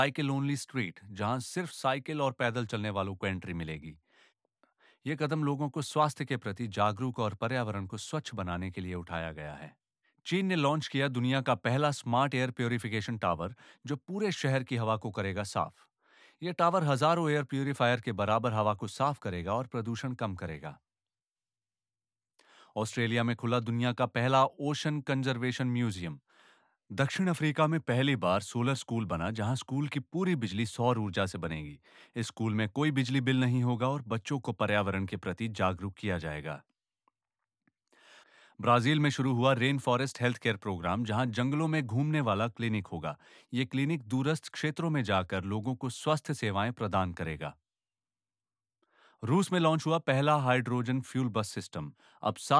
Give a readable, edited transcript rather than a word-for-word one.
Cycle only street, जहां सिर्फ cycle और पैदल चलने वालों को एंट्री मिलेगी। ये कदम लोगों को स्वास्थ्य के प्रति जागरूक और पर्यावरण को स्वच्छ बनाने के लिए उठाया गया है। चीन ने लॉन्च किया दुनिया का पहला स्मार्ट एयर प्योरिफिकेशन टावर, जो पूरे शहर की हवा को करेगा साफ। यह टावर हजारों एयर प्यूरिफायर के बराबर हवा को साफ करेगा और प्रदूषण कम करेगा। ऑस्ट्रेलिया में खुला दुनिया का पहला ओशन कंजर्वेशन म्यूजियम। दक्षिण अफ्रीका में पहली बार सोलर स्कूल बना, जहां स्कूल की पूरी बिजली सौर ऊर्जा से बनेगी। इस स्कूल में कोई बिजली बिल नहीं होगा और बच्चों को पर्यावरण के प्रति जागरूक किया जाएगा। ब्राजील में शुरू हुआ rain forest health care programme, जहां जंगलों में घूमने वाला क्लिनिक होगा। ये क्लिनिक दूरस्थ क्षेत्रों में जाकर लोगों को स्वास्थ्य सेवाएं प्रदान करेगा। रूस में लॉन्च हुआ पहला हाइड्रोजन फ्यूल बस सिस्टम। अब